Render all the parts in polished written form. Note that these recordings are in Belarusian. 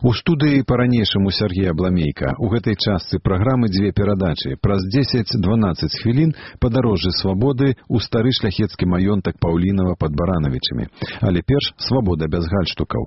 У студыі па-ранейшаму Сергей Абламейка. У гэтай частцы праграмы дзве перадачы. Праз 10-12 хвілін падарожжа свабоды ў стары шляхецкі маёнтак Паўлінава пад Баранавічамі. Але перш свабода без гальштукаў.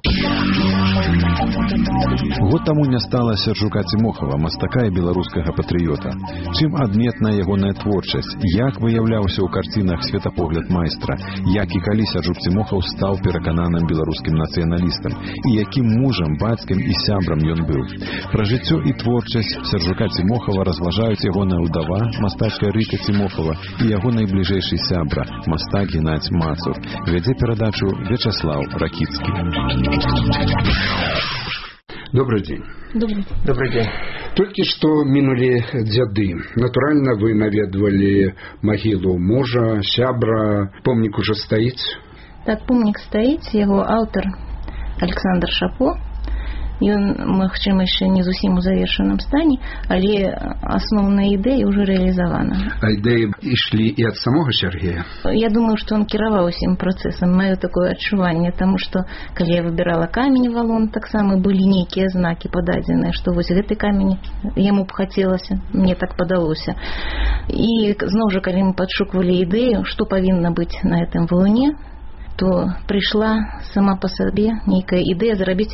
Год таму не стала Сяржука Цімохава, мастака і беларускага патрыёта. Чым адметная ягоная творчасць, як выяўляўся ў карцінах светапогляд майстра, як і калі Сяржук Цімохаў стаў перакананым беларускім нацыяналістам і якім мужам, бацькам і сябрам ён быў. Пра жыццё і творчасць Сяржука Цімохава разважаюць ягоная ўдава, мастачка Рыка Цімохава і яго найбліжэйшы сябра, мастак Геннадзь Мацур. Вядзе перадачу Вячаслав Ракіцкі. Добрый день. Добрый день. Только что минули дзяды. Натурально вы наведывали могилу мужа, сябра. Помник уже стоит? Так, помник стоит. Его автор Александр Шапо. Ён, магчыма, яшчэ не зусім у завершаным стане, але асноўная ідэя ўжо рэалізавана. А ідэі ішлі і ад самога Сергея? Я думаю, што ён кіраваў усім працэсам. Маё такое адчуванне, таму што, калі я выбірала камень валон, таксама былі нейкія знакі пададзеныя, што вось гэты камень яму б хацелася, мне так падалося. І зноў жа, калі мы падшуквалі ідэю, што павінна быць на гэтым валуне, то прыйшла сама па сабе нейкая ідэя зрабіць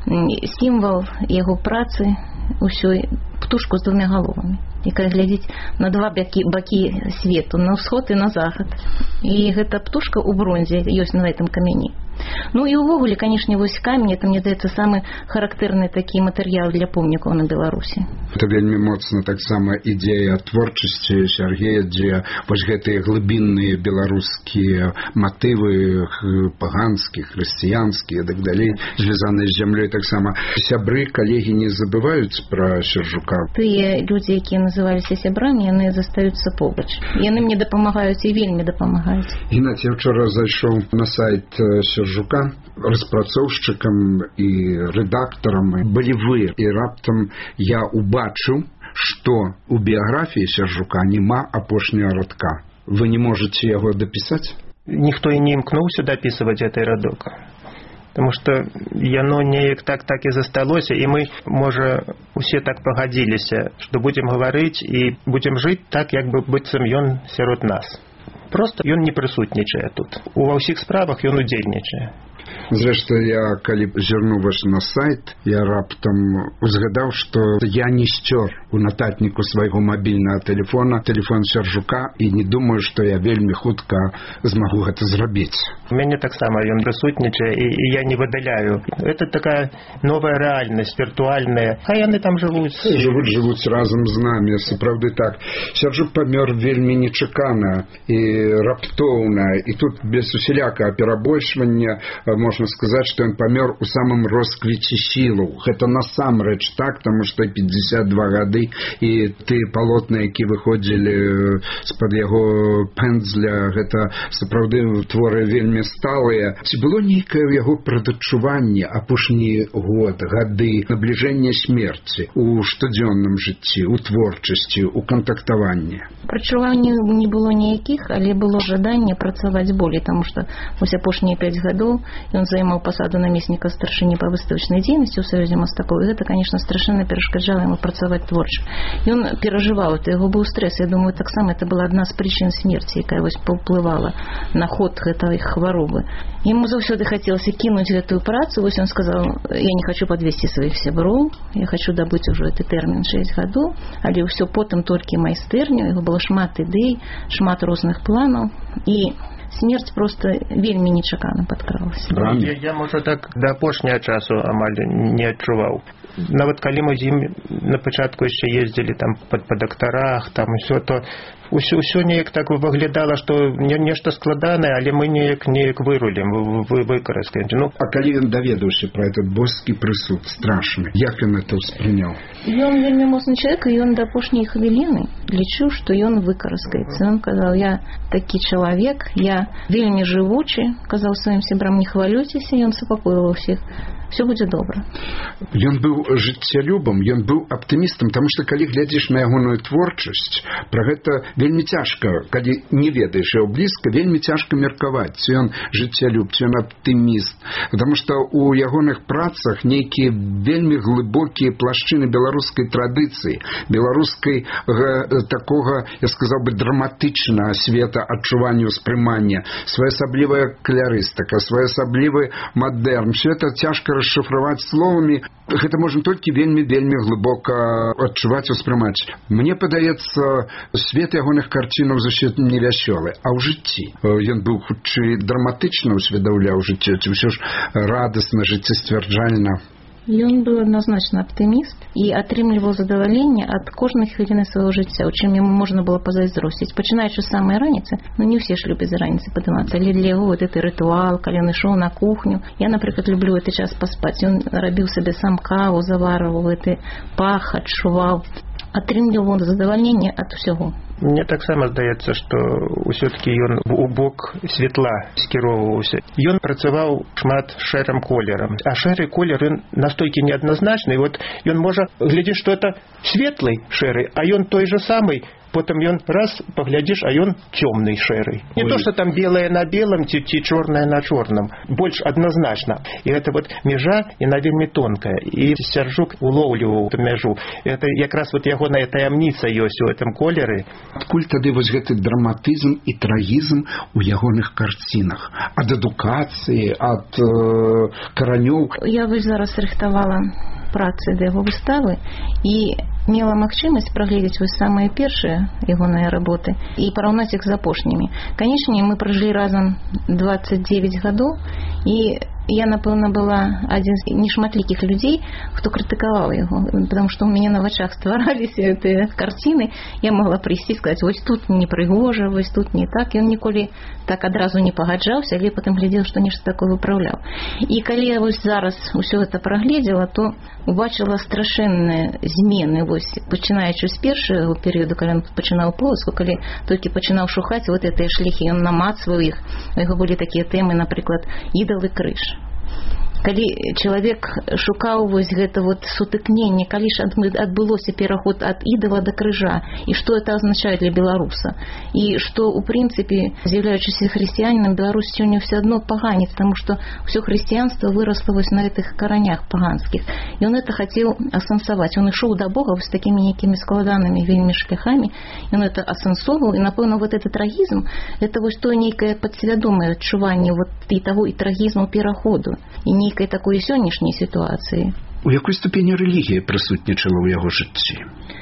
сімвал яго працы ўсёй птушку з двумя галовамі, якая глядзіць на два бакі свету, на ўсход і на захад. І гэта птушка ў бронзе ёсць на гэтым камені. Ну і ўвогуле, канешне, вось камень, это, мне здаецца, самы характэрны такі матэрыял для помнікаў на Беларусі. Это вельмі моцна таксама ідея творчасці Сергея, дзе вось гэтыя глыбінныя беларускія матывы, паганскія, хрысціянскія і так далей, звязаныя з зямлёй таксама. Сябры, калегі не забываюць пра Сяржука? Тыя людзі, якія называліся сябрамі, яны застаюцца побач. Яны мне дапамагаюць і вельмі дапамагаюць. Геннадзь, я вчора зайшоў на сайт Сяржука, распрацоўшчыкам і рэдактарам былі вы, і раптам я убачыў, што у біяграфіі Сяржука няма апошняга радка. Вы не можете яго дапісаць? Ніхто і не імкнуўся дапісваць гэты радок. Потому что яно неяк так і засталося, і мы, можа, усе так пагадзіліся, што будзем гаварыць і будзем жыць так, як бы быццам ён сярод нас. Просто ён не прысутнічае тут. Ува ўсіх справах ён удзельнічае. Зрэшты, я, калі зірнуў ваш на сайт, я раптам узгадаў, што я не сцёр у нататніку свайго мабільнага тэлефона тэлефон Сяржука і не думаю, што я вельмі хутка змагу гэта зрабіць. У мяне таксама ён прысутнічае, і я не выдаляю. Это такая новая рэальнасць, віртуальная. А яны там жывуць. Жывуць разам з намі, сапраўды так. Сяржук памёр вельмі нечакана і раптоўна, і тут без усялякага перабольшвання можна сказаць, што ён памёр у самым росквіце сілаў. Гэта насамрэч так, таму што 52 гады і тыя палотны, які выходзілі з-пад яго пэндзля, гэта сапраўды творы вельмі сталыя. Ці было нейкае ў яго прададчуванне апошні год, гады, набліжэння смерці у штодзённым жыцці, у творчасці, у кантактаванні? Прадчуванняў не было ніякіх, але было жаданне працаваць болей, таму што вось апошнія 5 гадоў ён займаў пасаду намесніка старшыні па выставачнай дзейнасці ў Саюзе мастакоў, і гэта, конечно, страшэнна перашкаджала яму працаваць творча. Ён перажываў, это яго быў стрэс. Я думаю, таксама это была адна з прычын смерці, якая вось паўплывала на ход гэтай хваробы. Яму заўсёды хацелася кінуць гэтую працу. Вось ён сказаў: я не хочу подвесці сваіх сяброў, я хочу дабыць ужо гэты тэрмін 6 гадоў, але ўсё потым толькі майстэрню. Яго было шмат ідэй, шмат розных планаў, і смерць просто вельмі нечакана падкралася. Я, можа, так да апошняга часу амаль не адчуваў. Нават калі мы з ім на пачатку яшчэ ездзілі там па дактарах, там усё, то ўсё неяк так выглядала, што нешта складанае, але мы неяк вырулім, выкарыстаем. Ну, а калі ён даведаўся пра этот боскі прысуд страшны, як ён это ўспрыняў? Ён вельмі моцны чалавек, і ён да апошняй хвіліны лічыў, што ён выкарыстаецца. Ён казаў: я такі чалавек, я вельмі жывучы, казаў сваім сябрам: не хвалюйцеся. Ён супакойваў усіх. все будзе добра. Ён быў жыццялюбам, ён быў аптымістам, таму што калі глядзіш на ягоную творчасць, пра гэта вельмі цяжка, калі не ведаеш яго блізка, вельмі цяжка меркаваць, ці ён жыццялюб, ці ён аптыміст, потому што у ягоных працах нейкія вельмі глыбокія плашчыны беларускай традыцыі, беларускай такога, я сказаў бы, драматычнага света адчування ўспрымання, своеасаблівая калярыстыка, своеасаблівы мадэрн. Все это цяжка расшифраваць словамі. Гэта можна толькі вельмі глыбока адчуваць, успрымаць. Мне падаецца, свет ягоных карцінаў зусім не вясёлы, а ў жыцці. Ён быў хутчэй драматычна усведаўляў жыццё, ці ўсё ж радасна, жыццесцвярджальна. Ён быў адназначна аптыміст і атрымліваў задаваленне ад кожнай хвіліны свайго жыцця, у чым яму можна было пазайздросціць. Пачынаючы з самай раніцы, не ўсе ж любяць за раніцы падымацца, але для яго гэты рытуал, калі ён ішоў на кухню. Я, напрыклад, люблю гэты час паспаць. Ён рабіў сабе сам каву, заварваў гэты пах, адчуваў. Атрымліваў задавальненне ад усяго. Мне таксама здаецца, што ўсё-такі ён у бок светла скіроўваўся. Ён працаваў шмат шэрым колерам, а шэры колер ён настолькі неадназначны, і ён можа глядзець, што это светлый шэры, а ён той же самый. Потым ён раз паглядзіш, а ён цёмны шэры. Не то, што там белае на белым ці чорнае на чорным. Больш адназначна. І гэта мяжа, яна вельмі тонкая. І Сяржук улоўліваў эту мяжу. Это якраз ягоная таямніца ёсць у гэтым колеры. Адкуль тады гэты драматызм і трагізм у ягоных карцінах? Ад адукацыі, ад каранёў? Я зараз рыхтавала працы да яго выставы і мела магчымасць прагледзець самыя першыя ягоныя работы і параўнаць іх з апошнімі. Канечне, мы пражылі разам 29 гадоў, і я, напэўна, была адзін з нешматлікіх людзей, хто крытыкаваў яго, потому што ў мяне на вачах ствараліся гэтыя карціны. Я могла прыйсці і сказаць, вось тут непрыгожа, вось тут не так. Ён ніколі так адразу не пагаджаўся, але потым глядзеў, што нешта такое выпраўляў. І калі я зараз усё гэта прагледзела, то убачыла страшэнныя змены, пачынаючы з першага перыяду, калі ён пачынаў поласку, калі толькі пачынаў шукаць гэтыя шляхі, ён намацваў іх. У яго былі такія тэмы, напрыклад, ідал і крыж. Калі чалавек шукаў гэта сутыкненне, калі ж адбылося пераход ад ідала да крыжа, і што это азначае для беларуса, і што, у прынцыпе, з'яўляючыся хрысціянінам, Беларусь сёння ўсё адно паганец, таму што ўсё хрысціянства вырасла на гэтых каранях паганскіх. Ён это хацеў асэнсаваць. Ён ішоў да Бога з такімі нейкімі складанымі вельмі шляхамі. Ён это асэнсоўваў, і, напэўна, гэты трагізм, это тое нейкае падсвядомае адчуванне і таго і трагізму пераходу, і нейкай такой сённяшняй сітуацыі. У якой ступені рэлігія прысутнічала ў яго жыцці?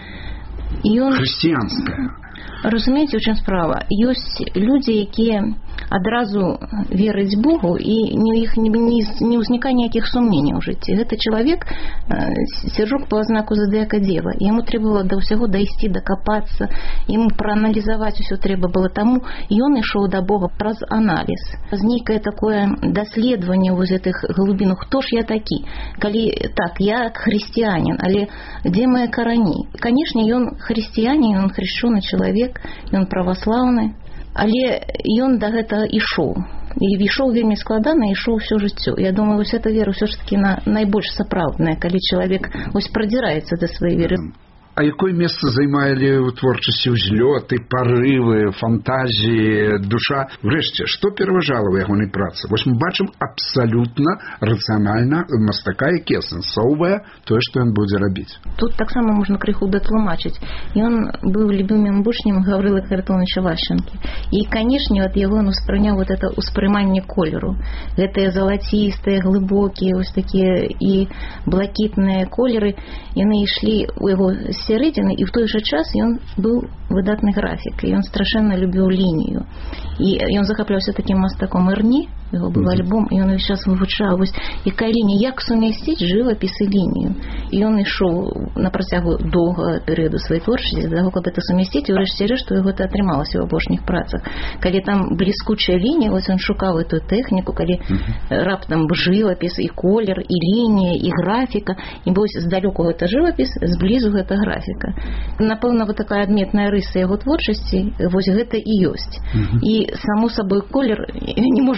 Хрысціянская. Разумееце, у чым справа? Ёсць людзі, якія адразу вераць Богу, і у іх не ўзнікае ніякіх сумненняў у жыцці. Гэта чалавек, Сяржук па знаку задаяка дзева. Яму трэба было да ўсяго дайсці, дакапацца, яму прааналізаваць усё трэба было, таму ён ішоў да Бога праз аналіз. З нейкае такое даследаванне гэтых глыбін, хто ж я такі? Калі так, я хрысціянін, але дзе мае карані? Канешне, ён хрысціянін, ён хрышчоны чалавек, ён праваслаўны, але ён да гэтага ішоў. І ішоў вельмі складана, ішоў усё жыццё. Я думаю, эта вера ўсё ж такі найбольш сапраўдная, калі чалавек прадзіраецца да сваёй веры. А якое месца займалі ў творчасці ўзлёты, парывы, фантазіі, душа? Врэшце, што пераважала ў ягонай працы? Мы бачым абсалютна рацыянальна мастака, які асэнсоўвае тое, што ён будзе рабіць. Тут таксама можна крыху датлумачыць. Ён быў любімым вучнем Гаврылы Харитоновича Ващенкі. І, канешне, ад яго ён успрыняў это ўспрыманне колеру. Гэтыя залацістыя, глыбокія, такія і блакітныя колеры, яны ішлі ў яго сярэдзіны, і ў той жа час ён быў выдатны графік, і ён страшэнна любіў лінію. І ён захапляўся такім мастаком Эрні, яго быў альбом, і ён увесь час вывучаў, якая лінія, як сумясціць жывапіс і лінію. І ён ішоў на працягу доўгага перыяду сваёй творчасці для таго, каб гэта сумясціць, і ўрэшце рэшт у яго гэта атрымалася ў апошніх працах. Калі там бліскучая лінія, ён шукаў эту тэхніку, калі раптам жывапіс і колер, і лінія, і графіка, і здалёку гэта жывапіс, зблізу гэта графіка. Напэўна, такая адметная рыса яго творчасці гэта і ёсць. І, само сабой, колер не можа быць рацыянальным.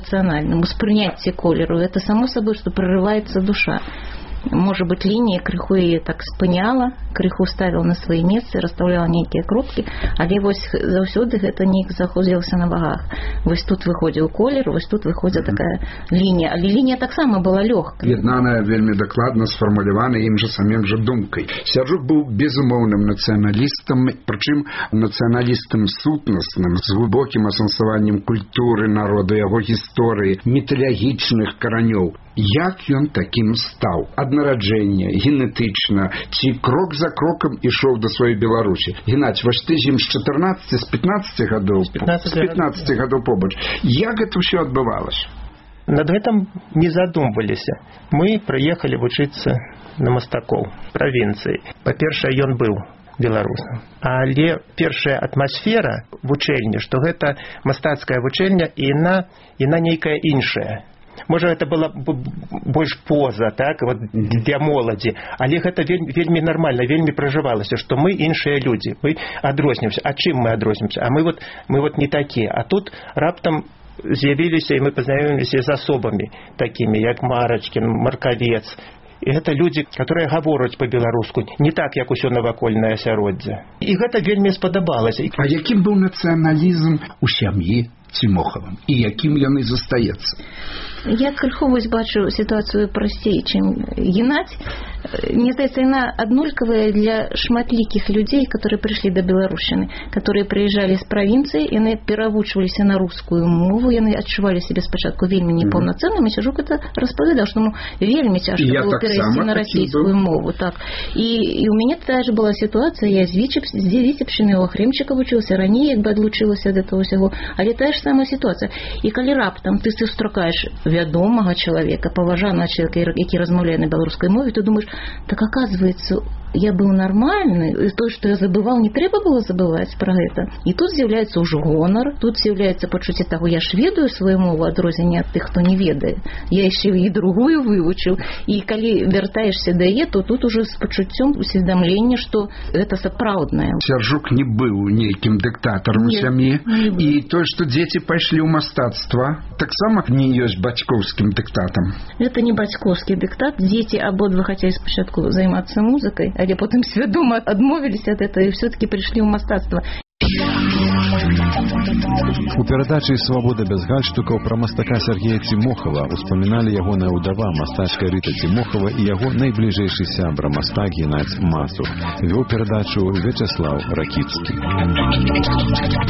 эмоцыянальным успрыняцці колеру. Это само собой, что прорываецца душа. Может быть, лінія крыху яе так спыняла, крыху ставіла на свае месцы, расстаўляла нейкія кропкі, але вось заўсёды гэта неяк заходзілася на вагах. Вось тут выходзіў колер, вось тут выходзіла такая лінія, але лінія таксама была лёгкая. Яднаная, вельмі дакладна сфармулявана ім жа самім жа думкай. Сяржук быў безумоўным нацыяналістам, прычым нацыяналістам сутнасным, з глыбокім асэнсаваннем культуры народу, яго гісторыі, міталагічных каранёў. Як ён такім стаў? Ад нараджэння, генетычна, ці крок за крокам ішоў да сваёй Беларусі? Геннадзь, вось ты з ім з 14, з 15 гадоў? З 15 гадоў побач. Як гэта ўсё адбывалася? Над гэтым не задумваліся. Мы прыехалі вучыцца на мастакоў правінцыі. Па-першае, ён быў беларусам. Але першая атмасфера вучэльні, што гэта мастацкая вучэльня, і яна нейкая іншая. Можа, гэта была больш поза, так, вот, для моладзі, але гэта вельмі нармальна, вельмі пражывалася, што мы іншыя людзі, мы адрознімся. А чым мы адрознімся? А мы вот не такія. А тут раптам з'явіліся, і мы пазнаёміліся з асобамі такімі, як Марачкін, Маркавец. І гэта людзі, которые гавораць па-беларуску, не так, як усё навакольнае асяроддзе. І гэта вельмі спадабалася. А якім быў нацыяналізм у сям'і Цімохавым? І якім ён і застаецца? Я крыху вось бачу ситуацию прасцей, чым Геннадзь. Мне здаецца, яна аднолькавая для шматлікіх людзей, которые прыйшлі да Беларушчыны, которые прыязджалі з правінцыі, яны перавучваліся на рускую мову, яны адчувалі сябе спачатку вельмі непаўнацэнным, і Сяржук это распавядаў, што ему вельмі цяжка было перайсці на расійскую мову. Так. І у мяне тая ж была сітуацыя, я з Віцебшчыны ў Ахрымчыка вучылася, раней як бы адлучылася ад этого ўсяго, але тая ж самая сітуацыя. І калі раптам ты сустракаеш вядомага чалавека, паважанага чалавека, які размаўляе на беларускай мове, ты думаешь, так оказывается, я был нормальный, и то, что я забывал, не трэба было забывать про это. И тут з'яўляецца уже гонор, тут з'яўляецца пачуцце таго, я ж ведаю свою мову, адрозненне ад тых, хто не ведае. Я яшчэ і другую вывучыў. І калі вяртаешься да яе, то тут уже з пачуццём усведамлення, што гэта сапраўднае. Сяржук не быў нейкім дыктатарам у сям'і, і тое, што дзеці пайшлі ў мастацтва, таксама не ёсць бацькоўскім дыктатам. Это не бацькоўскі дыктат. Дзеці абодва хацелі спачатку займацца музыкай, але потым свядома адмовіліся ад этого і все-таки прыйшлі ў мастацтва. У перадачы «Свабода без гальштукаў» пра мастака Сергея Цімохава успаміналі ягоная ўдава, мастачка Рыта Цімохава, і яго найбліжэйшы сябра, мастак Геннадзь Масух. Вёў перадачу Вячеслав Ракіцкі.